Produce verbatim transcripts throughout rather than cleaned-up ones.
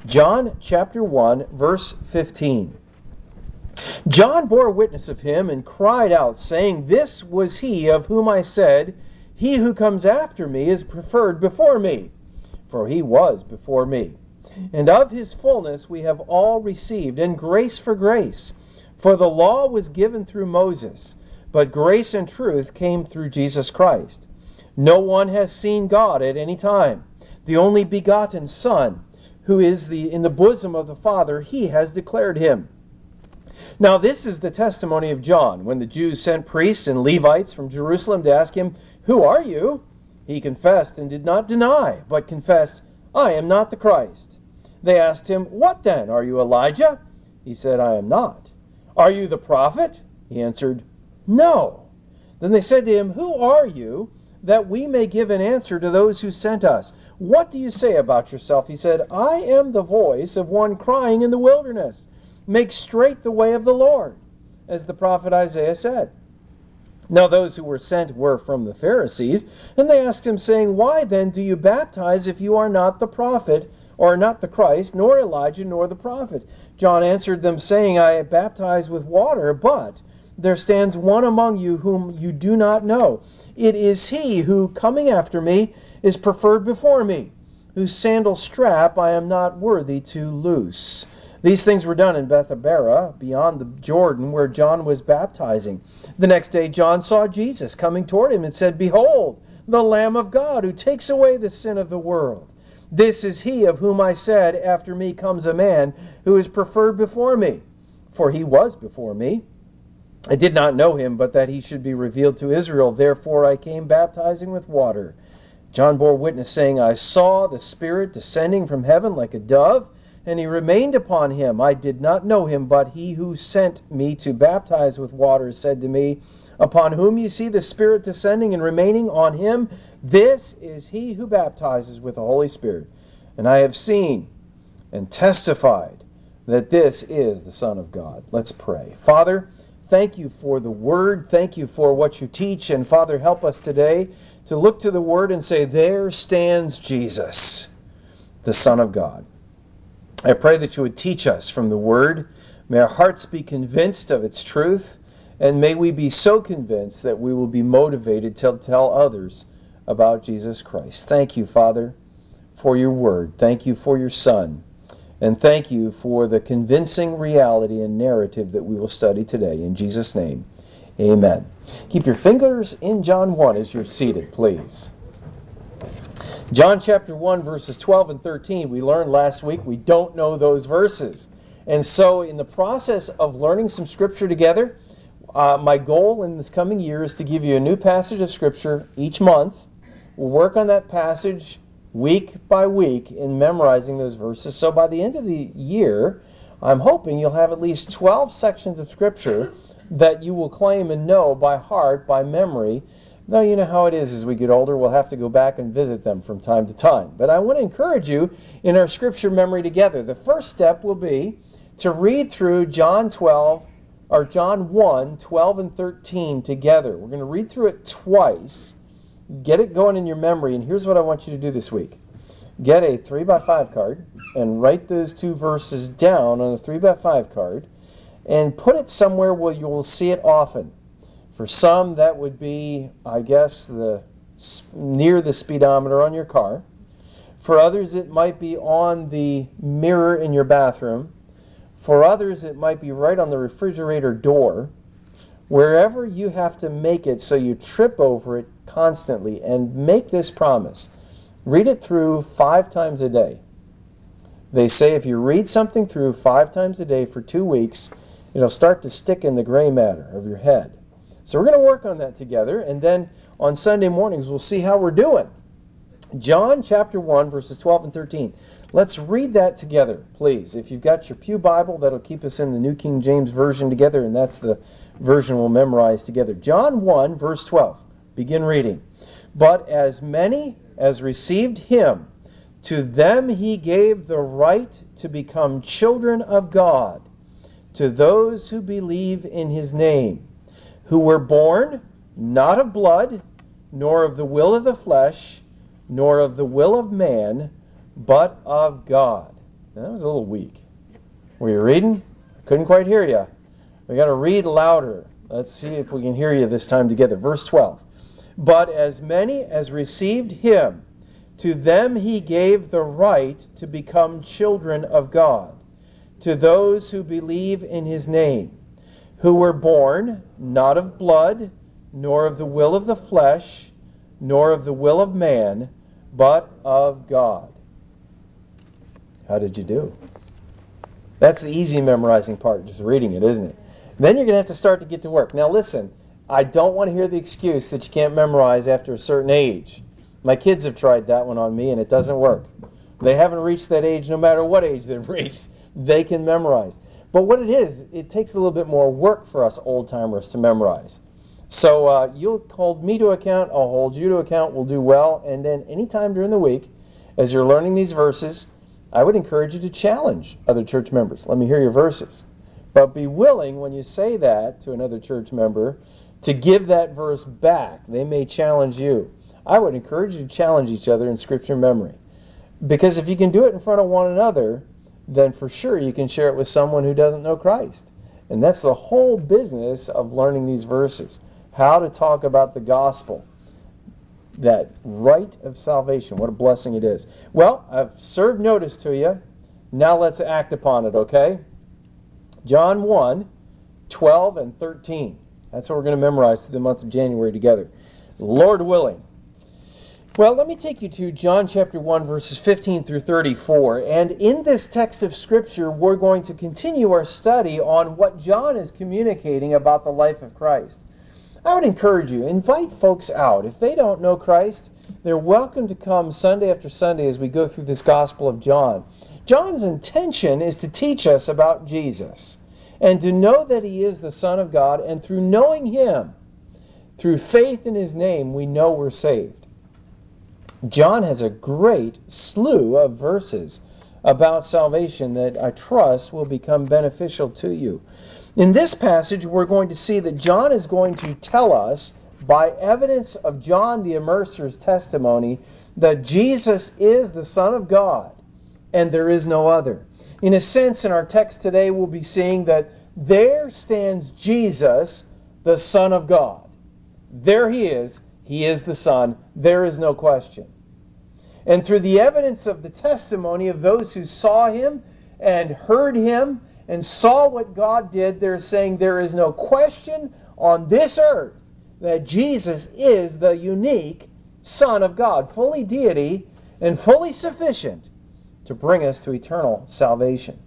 John chapter one, verse fifteen. John bore witness of him and cried out, saying, This was he of whom I said, He who comes after me is preferred before me, for he was before me. And of his fullness we have all received, and grace for grace. For the law was given through Moses, but grace and truth came through Jesus Christ. No one has seen God at any time. The only begotten Son, who is the in the bosom of the Father, he has declared him. Now this is the testimony of John, when the Jews sent priests and Levites from Jerusalem to ask him, Who are you? He confessed and did not deny, but confessed, I am not the Christ. They asked him, What then? Are you Elijah? He said, I am not. Are you the prophet? He answered, No. Then they said to him, Who are you, that we may give an answer to those who sent us? What do you say about yourself? He said, I am the voice of one crying in the wilderness, Make straight the way of the Lord, as the prophet Isaiah said. Now those who were sent were from the Pharisees, and they asked him, saying, Why then do you baptize if you are not the prophet, or not the Christ, nor Elijah, nor the prophet? John answered them, saying, I baptize with water, but there stands one among you whom you do not know. It is he who, coming after me, is preferred before me, whose sandal strap I am not worthy to loose. These things were done in Bethabara, beyond the Jordan, where John was baptizing. The next day John saw Jesus coming toward him and said, Behold, the Lamb of God, who takes away the sin of the world. This is he of whom I said, After me comes a man who is preferred before me, for he was before me. I did not know him, but that he should be revealed to Israel. Therefore I came baptizing with water. John bore witness, saying, I saw the Spirit descending from heaven like a dove, and he remained upon him. I did not know him, but he who sent me to baptize with water said to me, Upon whom you see the Spirit descending and remaining on him, this is he who baptizes with the Holy Spirit. And I have seen and testified that this is the Son of God. Let's pray. Father, thank you for the Word. Thank you for what you teach. And Father, help us today to look to the Word and say, There stands Jesus, the Son of God. I pray that you would teach us from the Word. May our hearts be convinced of its truth, and may we be so convinced that we will be motivated to tell others about Jesus Christ. Thank you, Father, for your Word. Thank you for your Son. And thank you for the convincing reality and narrative that we will study today. In Jesus' name, amen. Keep your fingers in John one as you're seated, please. John chapter one, verses twelve and thirteen. We learned last week we don't know those verses. And so in the process of learning some Scripture together, uh, my goal in this coming year is to give you a new passage of Scripture each month. We'll work on that passage week by week in memorizing those verses. So by the end of the year, I'm hoping you'll have at least twelve sections of Scripture that you will claim and know by heart, by memory. Now, you know how it is as we get older, we'll have to go back and visit them from time to time. But I want to encourage you in our Scripture memory together. The first step will be to read through John twelve, or John one, twelve and thirteen together. We're going to read through it twice. Get it going in your memory, and here's what I want you to do this week. Get a three by five card and write those two verses down on a three by five card and put it somewhere where you will see it often. For some, that would be, I guess, the near the speedometer on your car. For others, it might be on the mirror in your bathroom. For others, it might be right on the refrigerator door. Wherever you have to make it so you trip over it constantly, and make this promise. Read it through five times a day. They say if you read something through five times a day for two weeks, it'll start to stick in the gray matter of your head. So we're going to work on that together, and then on Sunday mornings we'll see how we're doing. John chapter one, verses twelve and thirteen. Let's read that together, please. If you've got your Pew Bible, that'll keep us in the New King James Version together, and that's the version we'll memorize together. John one, verse twelve. Begin reading. But as many as received him, to them he gave the right to become children of God, to those who believe in his name, who were born not of blood, nor of the will of the flesh, nor of the will of man, but of God. That was a little weak. Were you reading? Couldn't quite hear you. We got to read louder. Let's see if we can hear you this time together. Verse twelve. But as many as received him, to them he gave the right to become children of God, to those who believe in his name, who were born not of blood, nor of the will of the flesh, nor of the will of man, but of God. How did you do? That's the easy memorizing part, just reading it, isn't it? Then you're going to have to start to get to work. Now listen, I don't want to hear the excuse that you can't memorize after a certain age. My kids have tried that one on me and it doesn't work. They haven't reached that age no matter what age they've reached. They can memorize. But what it is, it takes a little bit more work for us old-timers to memorize. So uh, you'll hold me to account, I'll hold you to account, we'll do well, and then anytime during the week, as you're learning these verses, I would encourage you to challenge other church members. Let me hear your verses. But be willing, when you say that to another church member, to give that verse back. They may challenge you. I would encourage you to challenge each other in Scripture memory. Because if you can do it in front of one another, then for sure you can share it with someone who doesn't know Christ. And that's the whole business of learning these verses. How to talk about the gospel. That right of salvation. What a blessing it is. Well, I've served notice to you. Now let's act upon it, okay? John one, twelve and thirteen. That's what we're going to memorize through the month of January together. Lord willing. Well, let me take you to John chapter one, verses fifteen through thirty-four. And in this text of Scripture, we're going to continue our study on what John is communicating about the life of Christ. I would encourage you, invite folks out. If they don't know Christ, they're welcome to come Sunday after Sunday as we go through this Gospel of John. John's intention is to teach us about Jesus and to know that he is the Son of God, and through knowing him, through faith in his name, we know we're saved. John has a great slew of verses about salvation that I trust will become beneficial to you. In this passage, we're going to see that John is going to tell us, by evidence of John the Immerser's testimony, that Jesus is the Son of God and there is no other. In a sense, in our text today, we'll be seeing that there stands Jesus, the Son of God. There he is. He is the Son. There is no question. And through the evidence of the testimony of those who saw him and heard him and saw what God did, they're saying there is no question on this earth that Jesus is the unique Son of God, fully deity and fully sufficient to bring us to eternal salvation.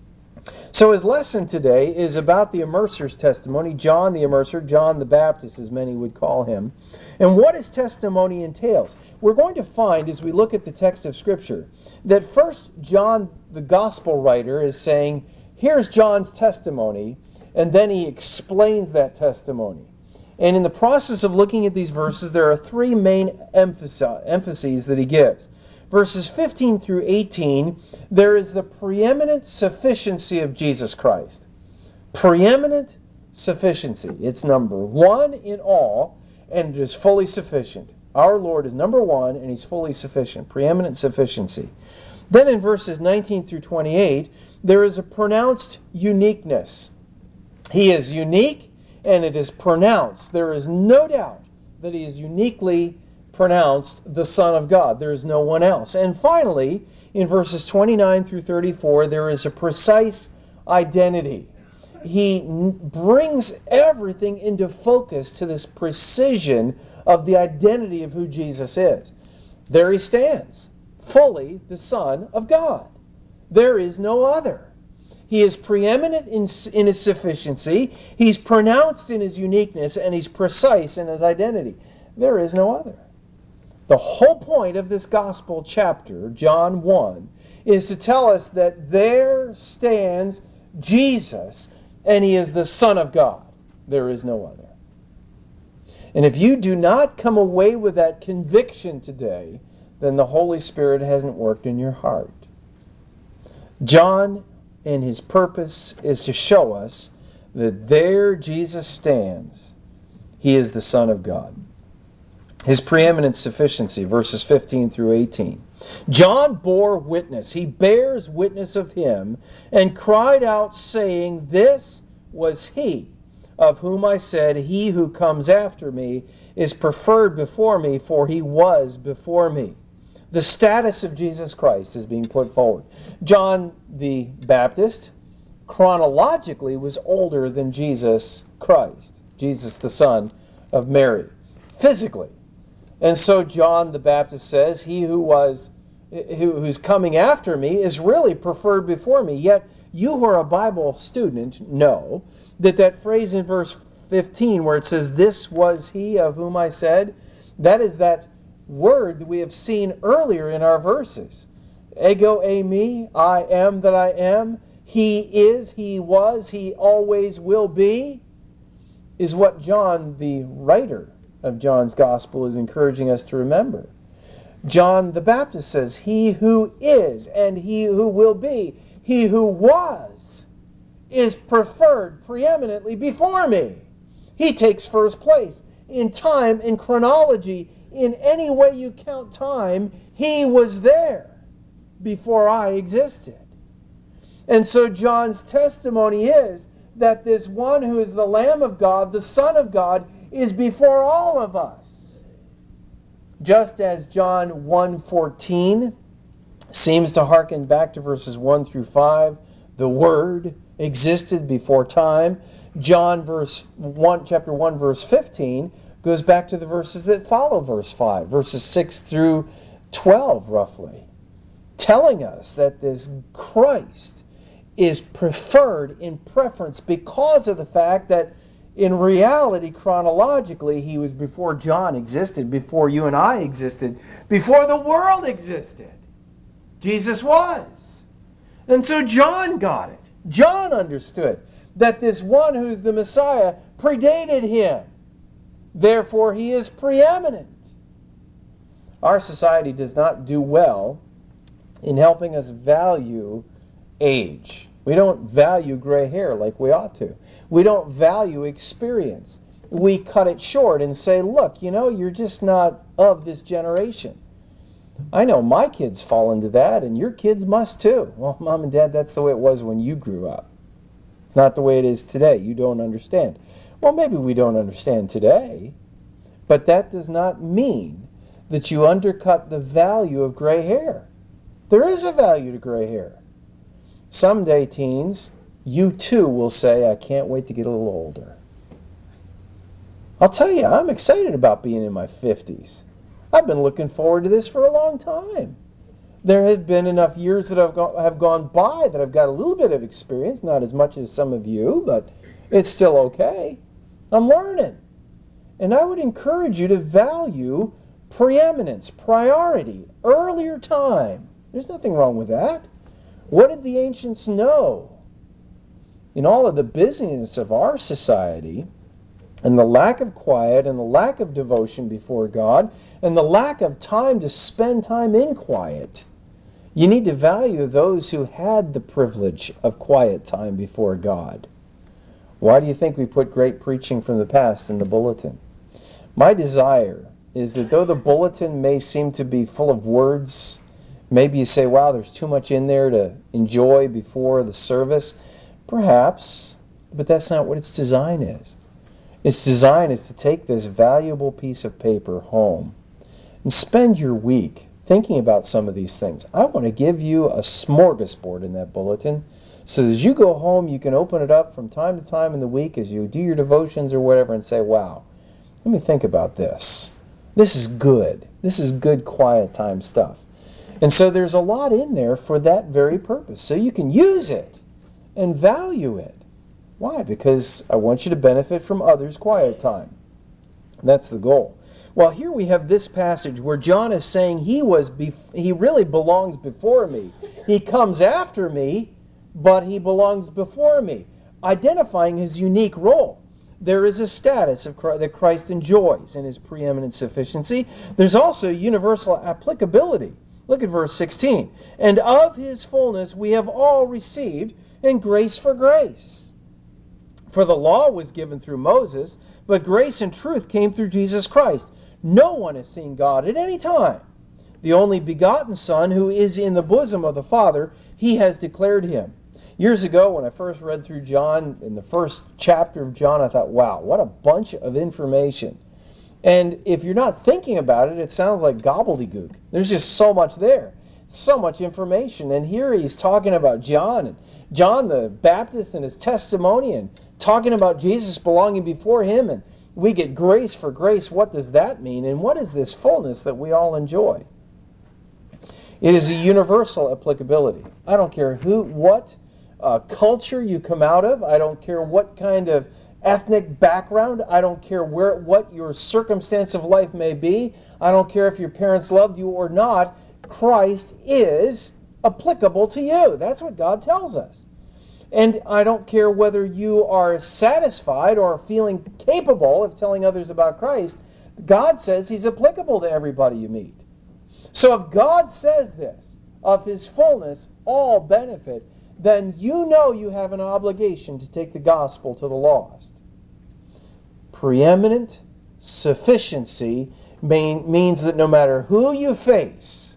So his lesson today is about the Immerser's testimony, John the Immerser, John the Baptist as many would call him, and what his testimony entails. We're going to find as we look at the text of Scripture that first John the Gospel writer is saying, here's John's testimony, and then he explains that testimony. And in the process of looking at these verses, there are three main emphases that he gives. Verses fifteen through eighteen, there is the preeminent sufficiency of Jesus Christ. Preeminent sufficiency. It's number one in all, and it is fully sufficient. Our Lord is number one, and he's fully sufficient. Preeminent sufficiency. Then in verses nineteen through twenty-eight, there is a pronounced uniqueness. He is unique, and it is pronounced. There is no doubt that he is uniquely pronounced the Son of God. There is no one else. And finally, in verses twenty-nine through thirty-four, there is a precise identity. He n- brings everything into focus to this precision of the identity of who Jesus is. There he stands, fully the Son of God. There is no other. He is preeminent in, in his sufficiency, he's pronounced in his uniqueness, and he's precise in his identity. There is no other. The whole point of this gospel chapter, John one, is to tell us that there stands Jesus, and he is the Son of God. There is no other. And if you do not come away with that conviction today, then the Holy Spirit hasn't worked in your heart. John, in his purpose, is to show us that there Jesus stands. He is the Son of God. His preeminent sufficiency, verses fifteen through eighteen. John bore witness. He bears witness of him and cried out, saying, This was he of whom I said, He who comes after me is preferred before me, for he was before me. The status of Jesus Christ is being put forward. John the Baptist chronologically was older than Jesus Christ, Jesus the son of Mary, physically. And so John the Baptist says, he who was who, who's coming after me is really preferred before me. Yet you who are a Bible student know that that phrase in verse fifteen where it says, This was he of whom I said, that is that word that we have seen earlier in our verses. Ego eimi, I am that I am. He is, he was, he always will be, is what John, the writer of John's Gospel, is encouraging us to remember. John the Baptist says, He who is and he who will be, he who was, is preferred preeminently before me. He takes first place in time, in chronology, in any way you count time. He was there before I existed. And so John's testimony is that this one who is the Lamb of God, the Son of God, is before all of us. Just as John one fourteen seems to hearken back to verses one through five, the Word existed before time. John verse one, chapter one, verse fifteen goes back to the verses that follow verse five, verses six through twelve, roughly, telling us that this Christ is preferred in preference because of the fact that in reality, chronologically, he was before John existed, before you and I existed, before the world existed. Jesus was. And so John got it. John understood that this one who's the Messiah predated him. Therefore, he is preeminent. Our society does not do well in helping us value age. We don't value gray hair like we ought to. We don't value experience. We cut it short and say, look, you know, you're just not of this generation. I know my kids fall into that, and your kids must too. Well, Mom and Dad, that's the way it was when you grew up. Not the way it is today. You don't understand. Well, maybe we don't understand today, but that does not mean that you undercut the value of gray hair. There is a value to gray hair. Someday, teens, you too will say, I can't wait to get a little older. I'll tell you, I'm excited about being in my fifties. I've been looking forward to this for a long time. There have been enough years that have gone, have gone by that I've got a little bit of experience, not as much as some of you, but it's still okay. I'm learning. And I would encourage you to value preeminence, priority, earlier time. There's nothing wrong with that. What did the ancients know? In all of the busyness of our society, and the lack of quiet, and the lack of devotion before God, and the lack of time to spend time in quiet, you need to value those who had the privilege of quiet time before God. Why do you think we put great preaching from the past in the bulletin? My desire is that though the bulletin may seem to be full of words, maybe you say, wow, there's too much in there to enjoy before the service. Perhaps, but that's not what its design is. Its design is to take this valuable piece of paper home and spend your week thinking about some of these things. I want to give you a smorgasbord in that bulletin so that as you go home, you can open it up from time to time in the week as you do your devotions or whatever and say, wow, let me think about this. This is good. This is good quiet time stuff. And so there's a lot in there for that very purpose. So you can use it and value it. Why? Because I want you to benefit from others' quiet time. That's the goal. Well, here we have this passage where John is saying he was bef- he really belongs before me. He comes after me, but he belongs before me, identifying his unique role. There is a status of Christ, that Christ enjoys in his preeminent sufficiency. There's also universal applicability. Look at verse sixteen. And of his fullness we have all received, and grace for grace. For the law was given through Moses, but grace and truth came through Jesus Christ. No one has seen God at any time. the only begotten Son, who is in the bosom of the Father, he has declared him. Years ago, when I first read through John, in the first chapter of John, I thought, wow, what a bunch of information. And if you're not thinking about it, it sounds like gobbledygook. There's just so much there. So much information. And here he's talking about John, and John the Baptist and his testimony, and talking about Jesus belonging before him, and we get grace for grace. What does that mean? And what is this fullness that we all enjoy? It is a universal applicability. I don't care who, what uh, culture you come out of. I don't care what kind of ethnic background. I don't care where, what your circumstance of life may be. I don't care if your parents loved you or not. Christ is applicable to you. That's what God tells us. And I don't care whether you are satisfied or feeling capable of telling others about Christ. God says he's applicable to everybody you meet. So if God says this, of his fullness, all benefit, then you know you have an obligation to take the gospel to the lost. Preeminent sufficiency mean, means that no matter who you face,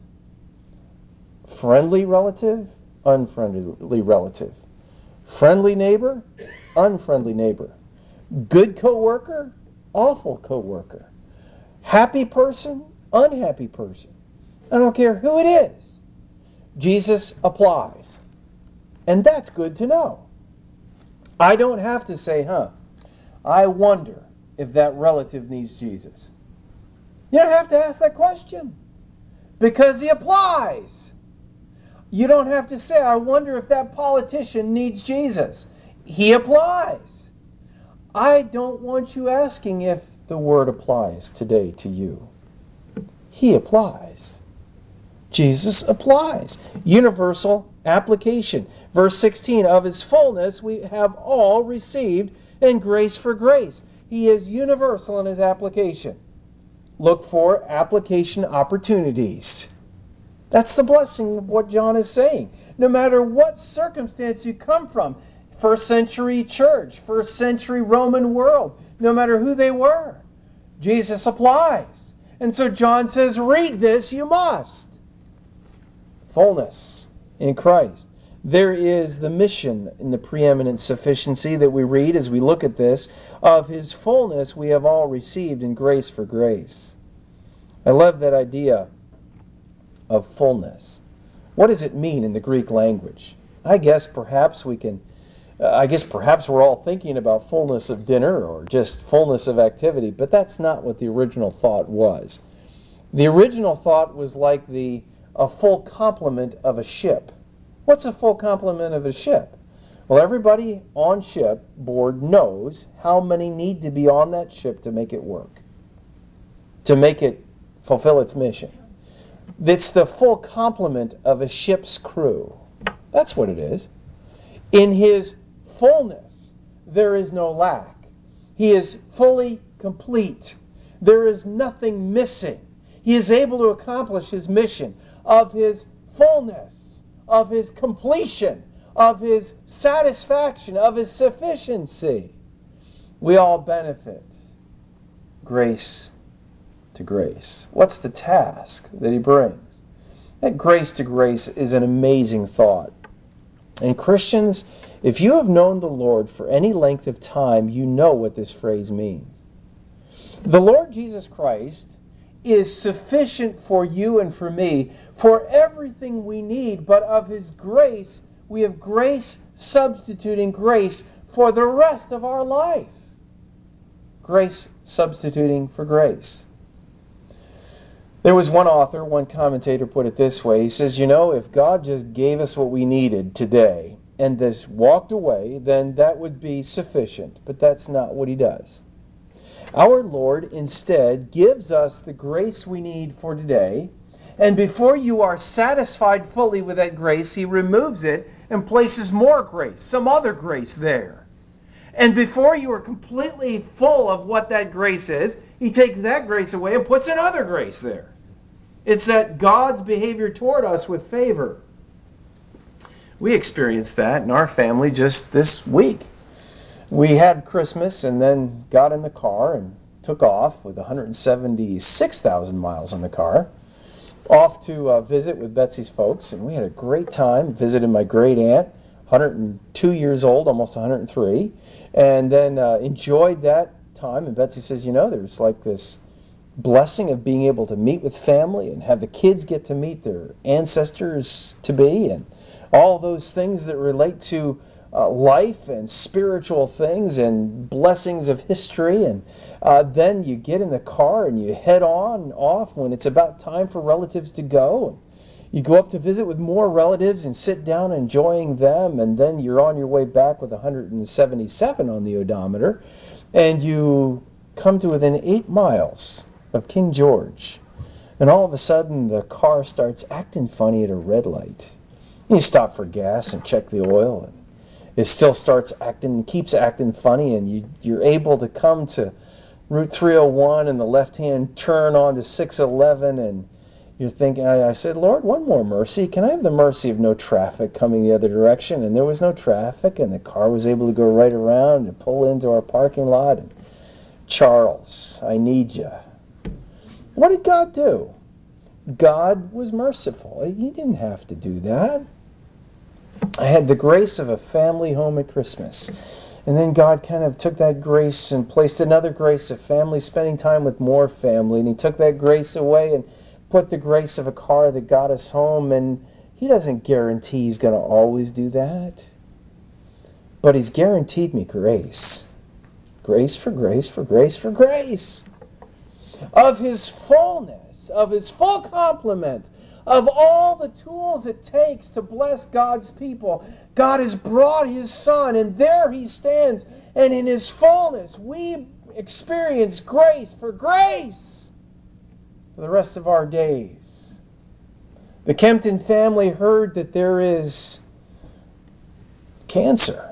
friendly relative, unfriendly relative, friendly neighbor, unfriendly neighbor, good co-worker, awful co-worker, happy person, unhappy person, I don't care who it is, Jesus applies. And that's good to know. I don't have to say, huh, I wonder if that relative needs Jesus. You don't have to ask that question, because he applies. You don't have to say, I wonder if that politician needs Jesus. He applies. I don't want you asking if the word applies today to you. He applies. Jesus applies. Universal application. Verse sixteen, of his fullness we have all received, and grace for grace. He is universal in his application. Look for application opportunities. That's the blessing of what John is saying. No matter what circumstance you come from, first century church, first century Roman world, no matter who they were, Jesus applies. And so John says, read this, you must. Fullness in Christ. There is the mission in the preeminent sufficiency that we read as we look at this. Of his fullness we have all received in grace for grace. I love that idea of fullness. What does it mean in the Greek language? I guess perhaps we can, uh, I guess perhaps we're all thinking about fullness of dinner or just fullness of activity, but that's not what the original thought was. The original thought was like the a full complement of a ship. What's a full complement of a ship? Well, everybody on ship board knows how many need to be on that ship to make it work, to make it fulfill its mission. It's the full complement of a ship's crew. That's what it is. In his fullness, there is no lack. He is fully complete. There is nothing missing. He is able to accomplish his mission. Of his fullness, of his completion, of his satisfaction, of his sufficiency. We all benefit. Grace to grace. What's the task that he brings? That grace to grace is an amazing thought. And Christians, if you have known the Lord for any length of time, you know what this phrase means. The Lord Jesus Christ is sufficient for you and for me for everything we need, but of his grace, we have grace substituting grace for the rest of our life. Grace substituting for grace. There was one author, one commentator put it this way. He says, you know, if God just gave us what we needed today and just walked away, then that would be sufficient. But that's not what he does. Our Lord instead gives us the grace we need for today, and before you are satisfied fully with that grace, he removes it and places more grace, some other grace there. And before you are completely full of what that grace is, he takes that grace away and puts another grace there. It's that God's behavior toward us with favor. We experienced that in our family just this week. We had Christmas and then got in the car and took off with one hundred seventy-six thousand miles in the car. off to uh, visit with Betsy's folks, and we had a great time. Visited my great aunt, one hundred two years old, almost one hundred three, and then uh, enjoyed that time. And Betsy says, you know, there's like this blessing of being able to meet with family and have the kids get to meet their ancestors to be, and all those things that relate to uh, life and spiritual things and blessings of history. And uh, then you get in the car and you head on off when it's about time for relatives to go. And you go up to visit with more relatives and sit down enjoying them, and then you're on your way back with one hundred seventy-seven on the odometer, and you come to within eight miles of King George, and all of a sudden the car starts acting funny at a red light. You stop for gas and check the oil, and it still starts acting, keeps acting funny, and you, you're able to come to Route three oh one and the left-hand turn onto six eleven, and you're thinking, I, I said, Lord, one more mercy. Can I have the mercy of no traffic coming the other direction? And there was no traffic, and the car was able to go right around and pull into our parking lot. And Charles, I need you. What did God do? God was merciful. He didn't have to do that. I had the grace of a family home at Christmas. And then God kind of took that grace and placed another grace of family spending time with more family. And He took that grace away and put the grace of a car that got us home. And He doesn't guarantee He's going to always do that. But He's guaranteed me grace. Grace for grace for grace for grace. Of His fullness, of His full complement, of all the tools it takes to bless God's people, God has brought His Son, and there He stands, and in His fullness we experience grace for grace for the rest of our days. The Kempton family heard that there is cancer.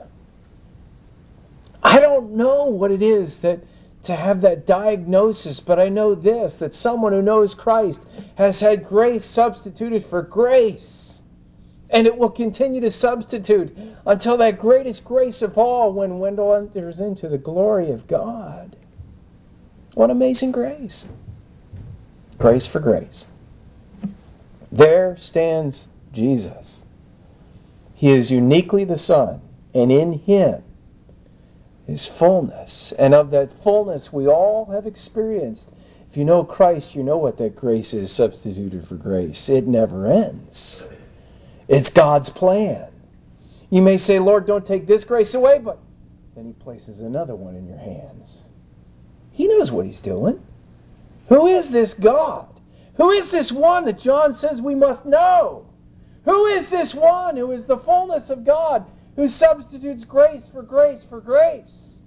I don't know what it is that to have that diagnosis, but I know this, that someone who knows Christ has had grace substituted for grace. And it will continue to substitute until that greatest grace of all, when Wendell enters into the glory of God. What amazing grace. Grace for grace. There stands Jesus. He is uniquely the Son, and in Him His fullness. And of that fullness we all have experienced. If you know Christ, you know what that grace is substituted for grace. It never ends. It's God's plan. You may say, Lord, don't take this grace away, but then He places another one in your hands. He knows what He's doing. Who is this God? Who is this one that John says we must know? Who is this one who is the fullness of God, who substitutes grace for grace for grace?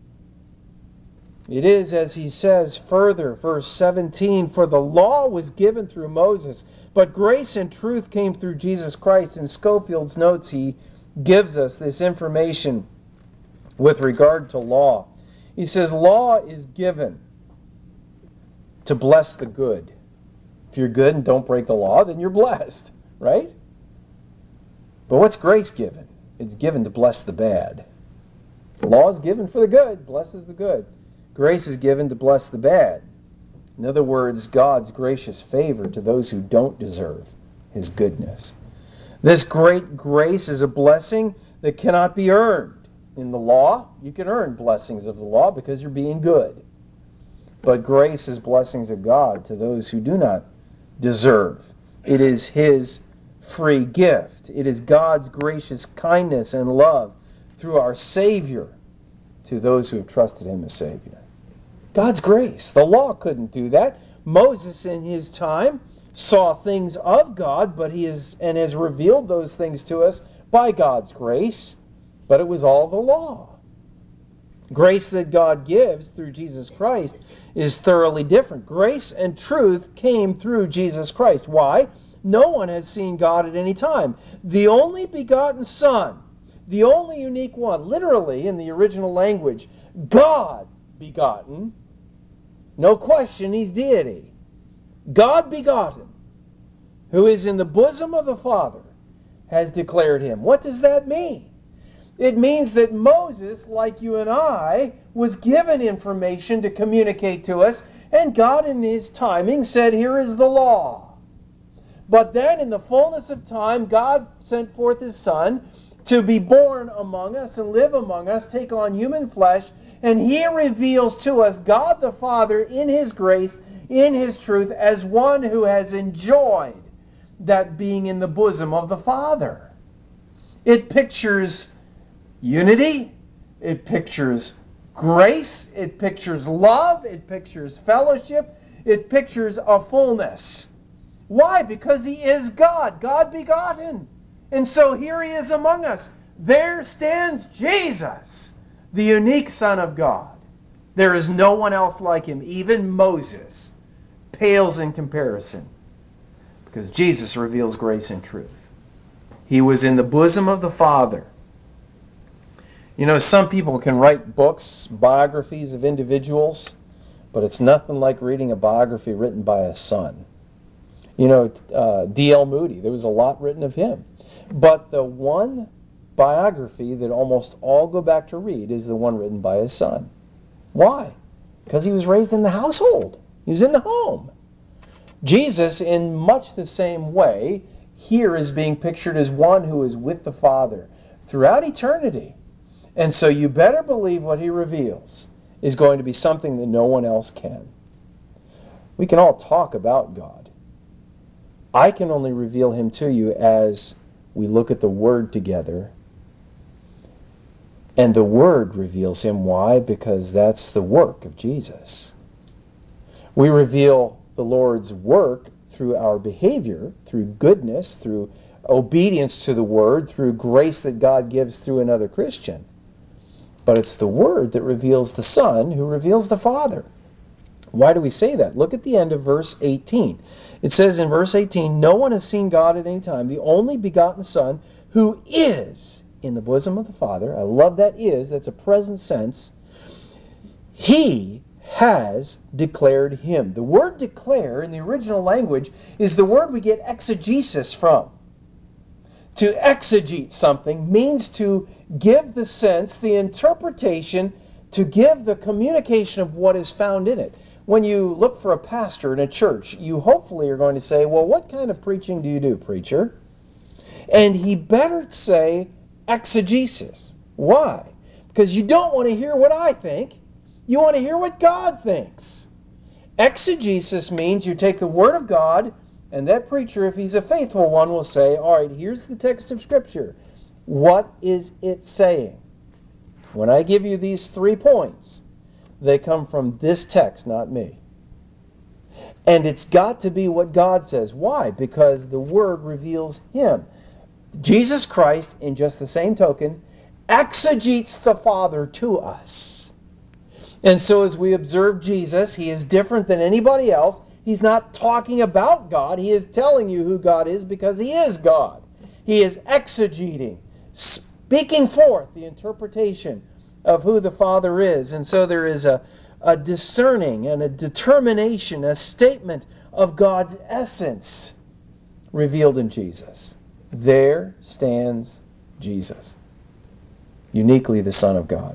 It is, as he says further, verse seventeen, for the law was given through Moses, but grace and truth came through Jesus Christ. In Scofield's notes, he gives us this information with regard to law. He says, law is given to bless the good. If you're good and don't break the law, then you're blessed, right? But what's grace given? It's given to bless the bad. The law is given for the good, blesses the good. Grace is given to bless the bad. In other words, God's gracious favor to those who don't deserve His goodness. This great grace is a blessing that cannot be earned. In the law, you can earn blessings of the law because you're being good. But grace is blessings of God to those who do not deserve. It is His free gift. It is God's gracious kindness and love through our Savior to those who have trusted Him as Savior. God's grace. The law couldn't do that. Moses in his time saw things of God, but he is and has revealed those things to us by God's grace, but it was all the law. Grace that God gives through Jesus Christ is thoroughly different. Grace and truth came through Jesus Christ. Why? No one has seen God at any time. The only begotten Son, the only unique one, literally in the original language, God begotten, no question, He's deity. God begotten, who is in the bosom of the Father, has declared Him. What does that mean? It means that Moses, like you and I, was given information to communicate to us, and God in His timing said, here is the law. But then in the fullness of time, God sent forth his Son to be born among us and live among us, take on human flesh, and he reveals to us God the Father in his grace, in his truth, as one who has enjoyed that being in the bosom of the Father. It pictures unity, it pictures grace, it pictures love, it pictures fellowship, it pictures a fullness. Why? Because he is God, God begotten. And so here he is among us. There stands Jesus, the unique Son of God. There is no one else like him. Even Moses pales in comparison, because Jesus reveals grace and truth. He was in the bosom of the Father. You know, some people can write books, biographies of individuals, but it's nothing like reading a biography written by a son. You know, uh, D L Moody, there was a lot written of him. But the one biography that almost all go back to read is the one written by his son. Why? Because he was raised in the household. He was in the home. Jesus, in much the same way, here is being pictured as one who is with the Father throughout eternity. And so you better believe what he reveals is going to be something that no one else can. We can all talk about God. I can only reveal him to you as we look at the Word together. And the Word reveals him. Why? Because that's the work of Jesus. We reveal the Lord's work through our behavior, through goodness, through obedience to the Word, through grace that God gives through another Christian. But it's the Word that reveals the Son, who reveals the Father. Why do we say that? Look at the end of verse eighteen. It says in verse eighteen, "No one has seen God at any time, the only begotten Son, who is in the bosom of the Father." I love that "is." That's a present sense. "He has declared him." The word "declare" in the original language is the word we get exegesis from. To exegete something means to give the sense, the interpretation, to give the communication of what is found in it. When you look for a pastor in a church, you hopefully are going to say, "Well, what kind of preaching do you do, preacher?" And he better say exegesis. Why? Because you don't want to hear what I think. You want to hear what God thinks. Exegesis means you take the Word of God, and that preacher, if he's a faithful one, will say, "All right, here's the text of Scripture. What is it saying?" When I give you these three points, they come from this text, not me. And it's got to be what God says. Why? Because the Word reveals him. Jesus Christ, in just the same token, exegetes the Father to us. And so as we observe Jesus, he is different than anybody else. He's not talking about God. He is telling you who God is because he is God. He is exegeting, speaking forth the interpretation of who the Father is. And so there is a, a discerning and a determination, a statement of God's essence revealed in Jesus. There stands Jesus, uniquely the Son of God.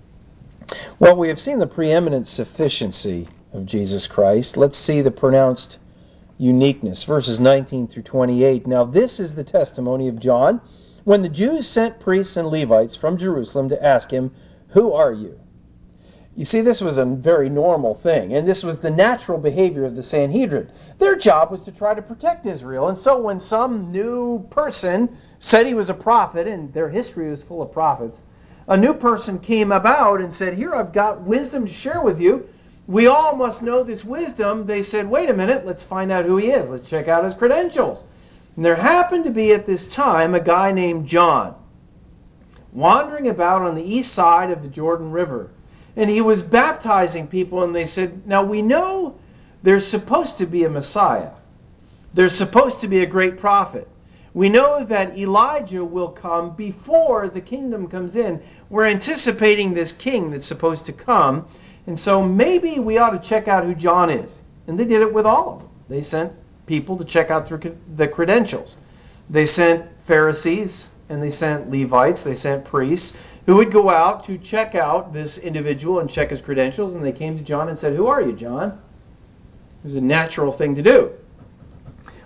Well, we have seen the preeminent sufficiency of Jesus Christ. Let's see the pronounced uniqueness. Verses nineteen through twenty-eight. "Now this is the testimony of John, when the Jews sent priests and Levites from Jerusalem to ask him, 'Who are you?'" You see, this was a very normal thing, and this was the natural behavior of the Sanhedrin. Their job was to try to protect Israel, and so when some new person said he was a prophet, and their history was full of prophets, a new person came about and said, "Here, I've got wisdom to share with you. We all must know this wisdom." They said, "Wait a minute, let's find out who he is. Let's check out his credentials." And there happened to be at this time a guy named John, wandering about on the east side of the Jordan River. And he was baptizing people, and they said, "Now we know there's supposed to be a Messiah. There's supposed to be a great prophet. We know that Elijah will come before the kingdom comes in. We're anticipating this king that's supposed to come. And so maybe we ought to check out who John is." And they did it with all of them. They sent people to check out the credentials. They sent Pharisees, and they sent Levites, they sent priests, who would go out to check out this individual and check his credentials. And they came to John and said, "Who are you, John?" It was a natural thing to do.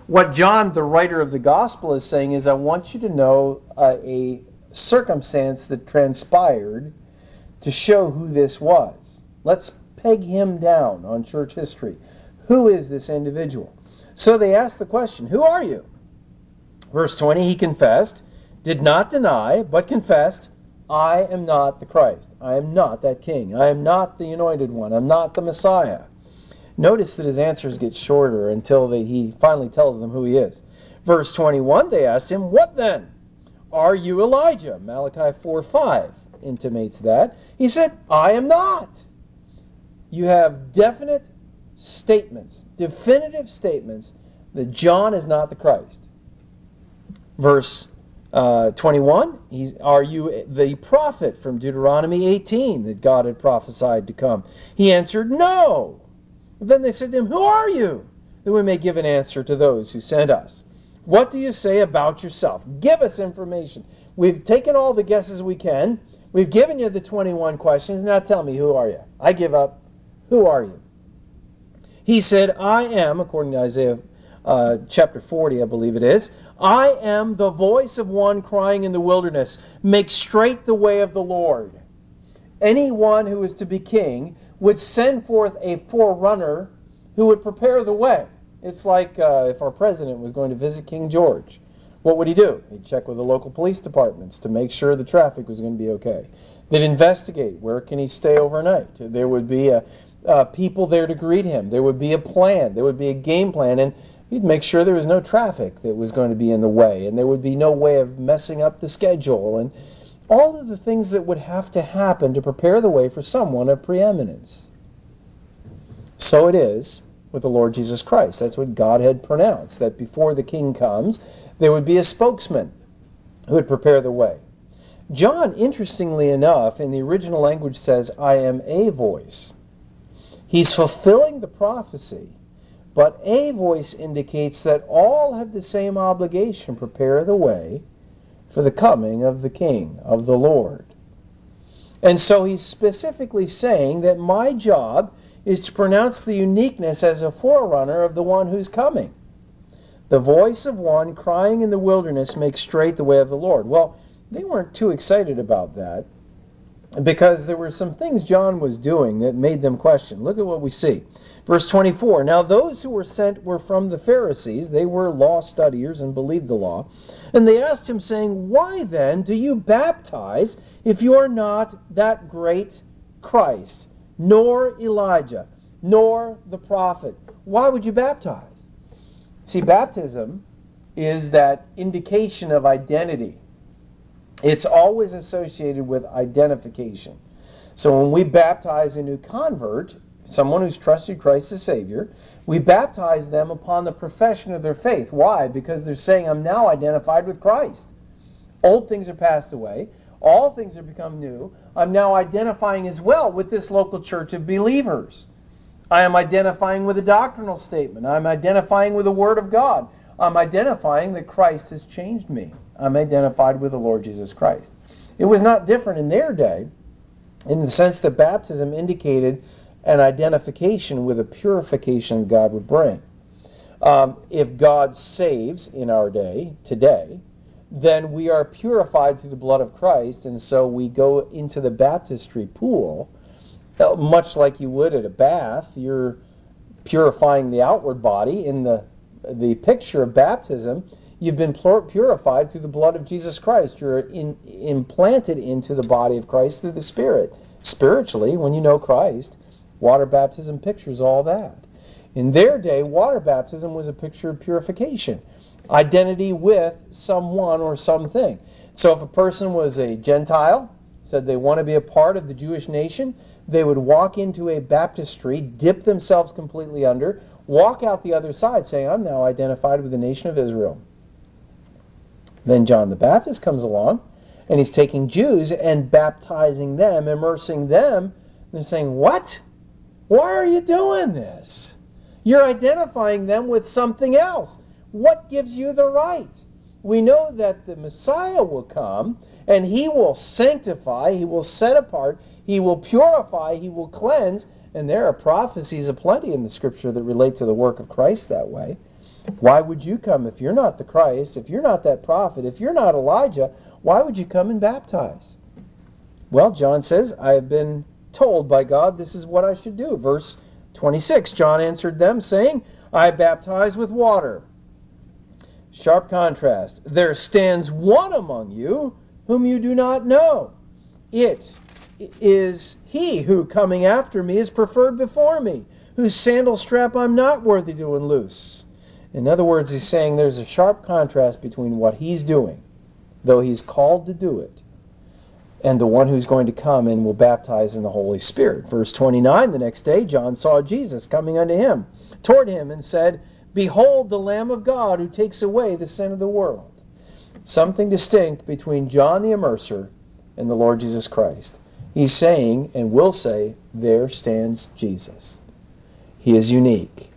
What John, the writer of the gospel, is saying is, I want you to know uh, a circumstance that transpired to show who this was. Let's peg him down on church history. Who is this individual? So they asked the question, who are you? Verse twenty, he confessed, did not deny, but confessed, I am not the Christ. I am not that king. I am not the anointed one. I'm not the Messiah. Notice that his answers get shorter until they, he finally tells them who he is. Verse twenty-one, they asked him, what then? Are you Elijah? Malachi four five intimates that. He said, I am not. You have definite statements, definitive statements that John is not the Christ. Verse uh, twenty-one, he's, are you the prophet from Deuteronomy eighteen that God had prophesied to come? He answered, no. Then they said to him, who are you? That we may give an answer to those who sent us. What do you say about yourself? Give us information. We've taken all the guesses we can. We've given you the twenty-one questions. Now tell me, who are you? I give up. Who are you? He said, I am, according to Isaiah uh, chapter forty, I believe it is, I am the voice of one crying in the wilderness, make straight the way of the Lord. Anyone who is to be king would send forth a forerunner who would prepare the way. It's like uh, if our president was going to visit King George. What would he do? He'd check with the local police departments to make sure the traffic was going to be okay. They'd investigate, where can he stay overnight? There would be a, uh, people there to greet him. There would be a plan. There would be a game plan. And he'd make sure there was no traffic that was going to be in the way. And there would be no way of messing up the schedule. And all of the things that would have to happen to prepare the way for someone of preeminence. So it is with the Lord Jesus Christ. That's what God had pronounced, that before the king comes, there would be a spokesman who would prepare the way. John, interestingly enough, in the original language says, I am a voice. He's fulfilling the prophecy, but a voice indicates that all have the same obligation, prepare the way for the coming of the King, of the Lord. And so he's specifically saying that my job is to pronounce the uniqueness as a forerunner of the one who's coming. The voice of one crying in the wilderness makes straight the way of the Lord. Well, they weren't too excited about that because there were some things John was doing that made them question. Look at what we see. Verse twenty-four, now those who were sent were from the Pharisees. They were law studiers and believed the law. And they asked him, saying, why then do you baptize if you are not that great Christ, nor Elijah, nor the prophet? Why would you baptize? See, baptism is that indication of identity. It's always associated with identification. So when we baptize a new convert, someone who's trusted Christ as Savior, we baptize them upon the profession of their faith. Why? Because they're saying, I'm now identified with Christ. Old things are passed away. All things have become new. I'm now identifying as well with this local church of believers. I am identifying with a doctrinal statement. I'm identifying with the Word of God. I'm identifying that Christ has changed me. I'm identified with the Lord Jesus Christ. It was not different in their day in the sense that baptism indicated an identification with a purification God would bring. Um, if God saves in our day, today, then we are purified through the blood of Christ, and so we go into the baptistry pool, much like you would at a bath. You're purifying the outward body. In the, the picture of baptism, you've been purified through the blood of Jesus Christ. You're in, implanted into the body of Christ through the Spirit. Spiritually, when you know Christ, water baptism pictures all that. In their day, water baptism was a picture of purification, identity with someone or something. So if a person was a Gentile, said they want to be a part of the Jewish nation, they would walk into a baptistry, dip themselves completely under, walk out the other side saying, I'm now identified with the nation of Israel. Then John the Baptist comes along, and he's taking Jews and baptizing them, immersing them. They're saying, what? Why are you doing this? You're identifying them with something else. What gives you the right? We know that the Messiah will come, and he will sanctify, he will set apart, he will purify, he will cleanse, and there are prophecies aplenty in the Scripture that relate to the work of Christ that way. Why would you come if you're not the Christ, if you're not that prophet, if you're not Elijah? Why would you come and baptize? Well, John says, I have been told by God this is what I should do. Verse twenty-six, John answered them, saying, I baptize with water. Sharp contrast. There stands one among you whom you do not know. It is he who, coming after me, is preferred before me, whose sandal strap I'm not worthy to unloose. In other words, he's saying there's a sharp contrast between what he's doing, though he's called to do it, and the one who's going to come and will baptize in the Holy Spirit. Verse twenty-nine, the next day John saw Jesus coming unto him, toward him, and said, Behold the Lamb of God who takes away the sin of the world. Something distinct between John the Immerser and the Lord Jesus Christ. He's saying, and will say, there stands Jesus. He is unique.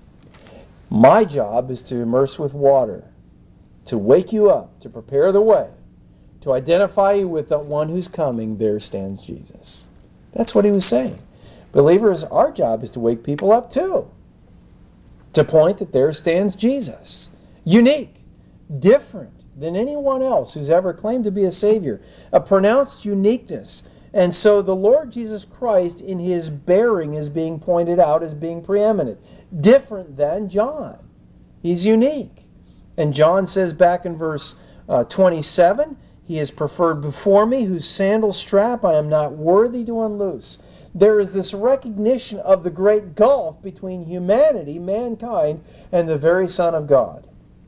My job is to immerse with water, to wake you up, to prepare the way, to identify you with the one who's coming. There stands Jesus. That's what he was saying. Believers, our job is to wake people up too, to point that there stands Jesus. Unique, different than anyone else who's ever claimed to be a Savior. A pronounced uniqueness. And so the Lord Jesus Christ in his bearing is being pointed out as being preeminent. Different than John. He's unique. And John says back in verse uh, twenty-seven, He is preferred before me, whose sandal strap I am not worthy to unloose. There is this recognition of the great gulf between humanity, mankind, and the very Son of God.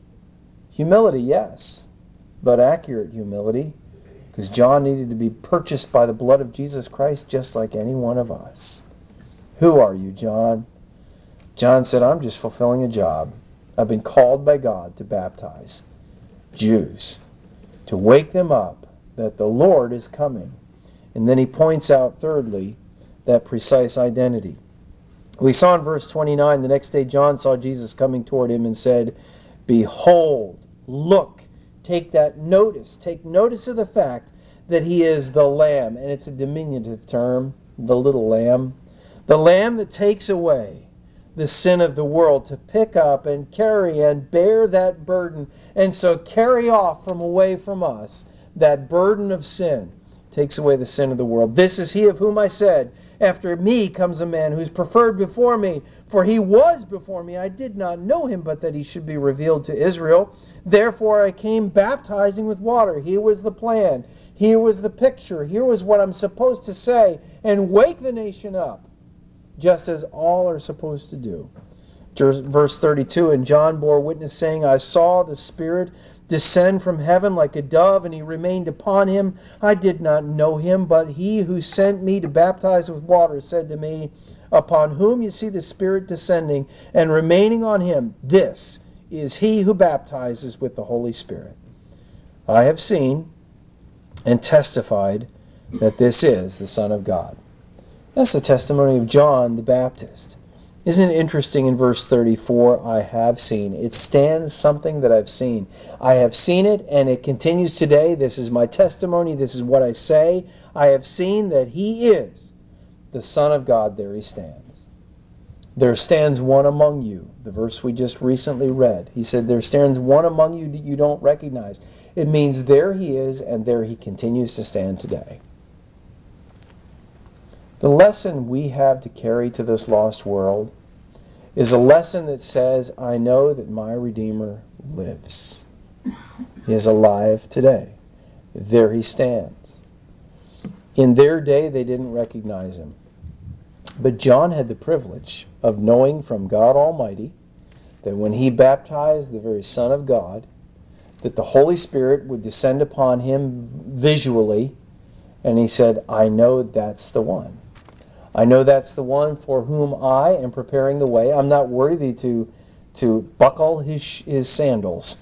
Humility, yes, but accurate humility, because John needed to be purchased by the blood of Jesus Christ just like any one of us. Who are you, John? John said, I'm just fulfilling a job. I've been called by God to baptize Jews, to wake them up that the Lord is coming. And then he points out, thirdly, that precise identity. We saw in verse twenty-nine, the next day John saw Jesus coming toward him and said, Behold, look, take that notice, take notice of the fact that he is the Lamb, and it's a diminutive term, the little lamb, the Lamb that takes away the sin of the world, to pick up and carry and bear that burden, and so carry off from away from us that burden of sin, takes away the sin of the world. This is he of whom I said, after me comes a man who's preferred before me, for he was before me. I did not know him, but that he should be revealed to Israel. Therefore I came baptizing with water. Here was the plan. Here was the picture. Here was what I'm supposed to say, and wake the nation up, just as all are supposed to do. Verse thirty-two, And John bore witness, saying, I saw the Spirit descend from heaven like a dove, and he remained upon him. I did not know him, but he who sent me to baptize with water said to me, Upon whom you see the Spirit descending and remaining on him, this is he who baptizes with the Holy Spirit. I have seen and testified that this is the Son of God. That's the testimony of John the Baptist. Isn't it interesting in verse thirty-four, I have seen. It stands something that I've seen. I have seen it, and it continues today. This is my testimony. This is what I say. I have seen that he is the Son of God. There he stands. There stands one among you. The verse we just recently read. He said, there stands one among you that you don't recognize. It means there he is, and there he continues to stand today. The lesson we have to carry to this lost world is a lesson that says, I know that my Redeemer lives. He is alive today. There he stands. In their day, they didn't recognize him. But John had the privilege of knowing from God Almighty that when he baptized the very Son of God, that the Holy Spirit would descend upon him visually, and he said, I know that's the one. I know that's the one for whom I am preparing the way. I'm not worthy to, to buckle his, his sandals.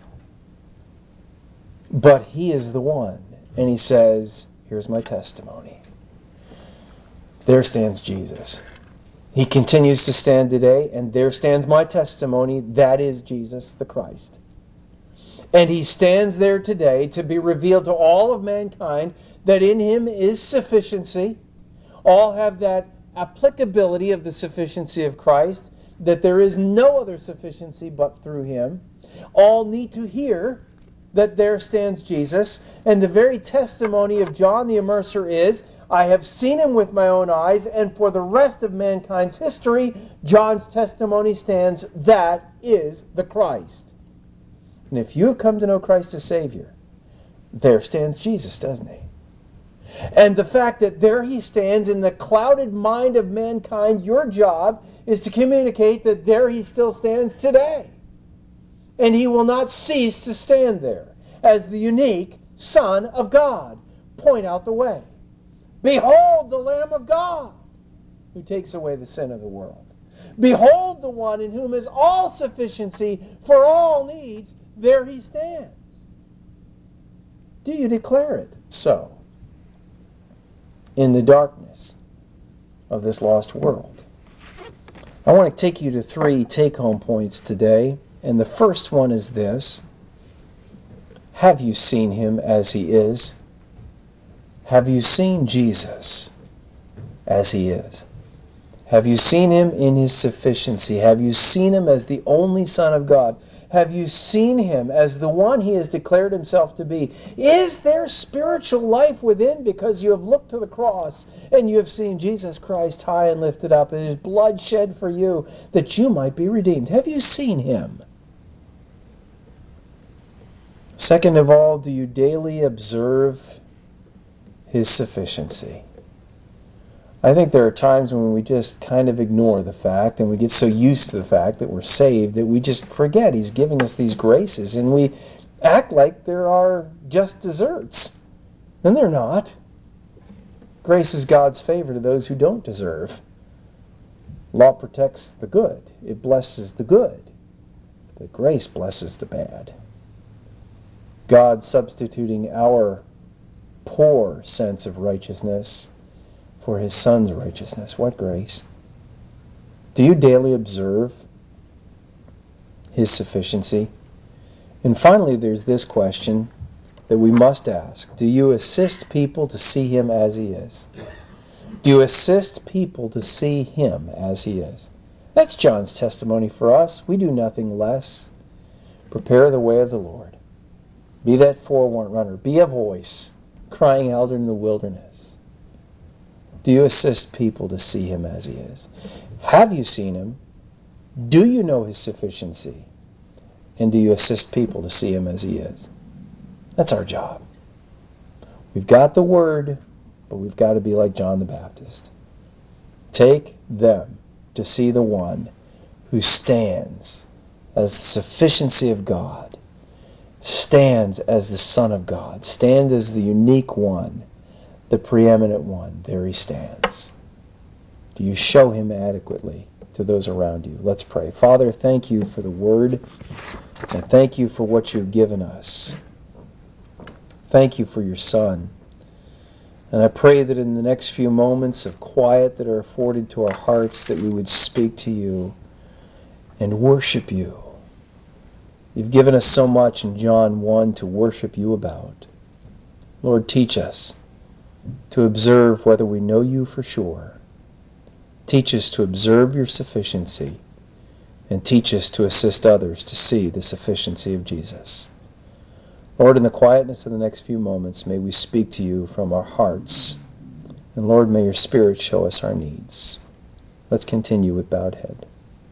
But he is the one. And he says, here's my testimony. There stands Jesus. He continues to stand today, and there stands my testimony. That is Jesus the Christ. And he stands there today to be revealed to all of mankind that in him is sufficiency. All have that applicability of the sufficiency of Christ, that there is no other sufficiency but through him. All need to hear that there stands Jesus. And the very testimony of John the Immerser is, I have seen him with my own eyes, and for the rest of mankind's history, John's testimony stands, that is the Christ. And if you have come to know Christ as Savior, there stands Jesus, doesn't he? And the fact that there he stands in the clouded mind of mankind, your job is to communicate that there he still stands today. And he will not cease to stand there as the unique Son of God. Point out the way. Behold the Lamb of God who takes away the sin of the world. Behold the one in whom is all sufficiency for all needs. There he stands. Do you declare it so in the darkness of this lost world? I want to take you to three take-home points today. And the first one is this. Have you seen him as he is? Have you seen Jesus as he is? Have you seen him in his sufficiency? Have you seen him as the only Son of God? Have you seen him as the one he has declared himself to be? Is there spiritual life within because you have looked to the cross and you have seen Jesus Christ high and lifted up and his blood shed for you that you might be redeemed? Have you seen him? Second of all, do you daily observe his sufficiency? I think there are times when we just kind of ignore the fact and we get so used to the fact that we're saved that we just forget he's giving us these graces and we act like there are just desserts. And they're not. Grace is God's favor to those who don't deserve. Law protects the good. It blesses the good. But grace blesses the bad. God substituting our poor sense of righteousness for his Son's righteousness. What grace? Do you daily observe his sufficiency? And finally, there's this question that we must ask. Do you assist people to see him as he is? Do you assist people to see him as he is? That's John's testimony for us. We do nothing less. Prepare the way of the Lord. Be that forerunner. Be a voice crying out in the wilderness. Do you assist people to see him as he is? Have you seen him? Do you know his sufficiency? And do you assist people to see him as he is? That's our job. We've got the word, but we've got to be like John the Baptist. Take them to see the one who stands as the sufficiency of God, stands as the Son of God, stands as the unique one, the preeminent one. There he stands. Do you show him adequately to those around you? Let's pray. Father, thank you for the word, and thank you for what you've given us. Thank you for your Son. And I pray that in the next few moments of quiet that are afforded to our hearts, that we would speak to you and worship you. You've given us so much in John one to worship you about. Lord, teach us to observe whether we know you for sure. Teach us to observe your sufficiency, and teach us to assist others to see the sufficiency of Jesus. Lord, in the quietness of the next few moments, may we speak to you from our hearts. And Lord, may your Spirit show us our needs. Let's continue with bowed head.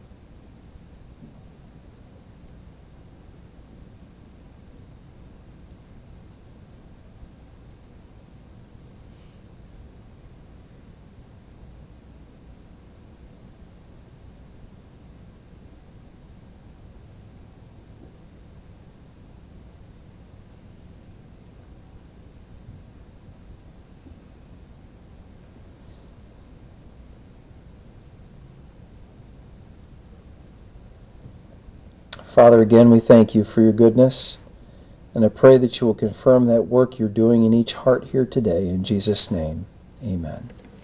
Father, again, we thank you for your goodness, and I pray that you will confirm that work you're doing in each heart here today. In Jesus' name, amen.